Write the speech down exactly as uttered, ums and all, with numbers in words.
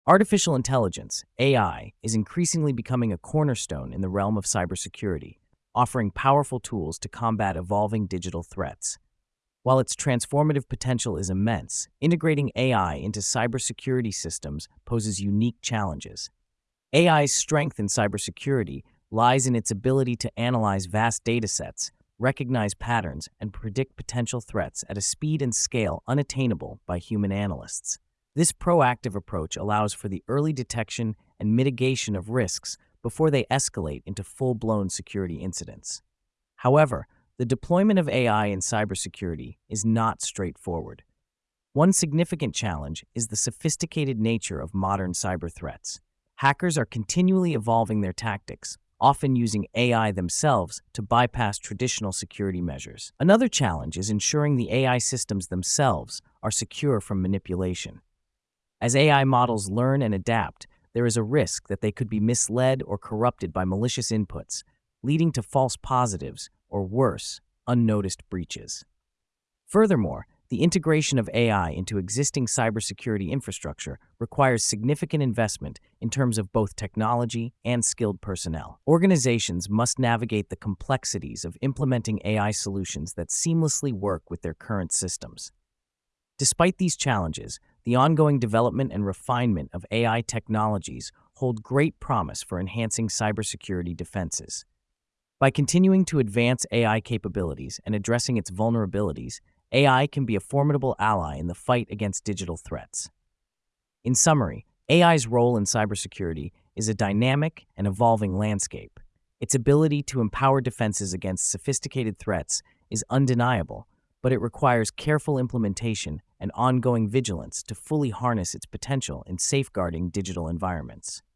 Artificial intelligence, A I, is increasingly becoming a cornerstone in the realm of cybersecurity, offering powerful tools to combat evolving digital threats. While its transformative potential is immense, integrating A I into cybersecurity systems poses unique challenges. A I's strength in cybersecurity lies in its ability to analyze vast datasets, recognize patterns, and predict potential threats at a speed and scale unattainable by human analysts. This proactive approach allows for the early detection and mitigation of risks before they escalate into full-blown security incidents. However, the deployment of A I in cybersecurity is not straightforward. One significant challenge is the sophisticated nature of modern cyber threats. Hackers are continually evolving their tactics, often using A I themselves to bypass traditional security measures. Another challenge is ensuring the A I systems themselves are secure from manipulation. As A I models learn and adapt, there is a risk that they could be misled or corrupted by malicious inputs, leading to false positives or worse, unnoticed breaches. Furthermore, the integration of A I into existing cybersecurity infrastructure requires significant investment in terms of both technology and skilled personnel. Organizations must navigate the complexities of implementing A I solutions that seamlessly work with their current systems. Despite these challenges, the ongoing development and refinement of A I technologies hold great promise for enhancing cybersecurity defenses. By continuing to advance A I capabilities and addressing its vulnerabilities, A I can be a formidable ally in the fight against digital threats. In summary, A I's role in cybersecurity is a dynamic and evolving landscape. Its ability to empower defenses against sophisticated threats is undeniable, but it requires careful implementation and ongoing vigilance to fully harness its potential in safeguarding digital environments.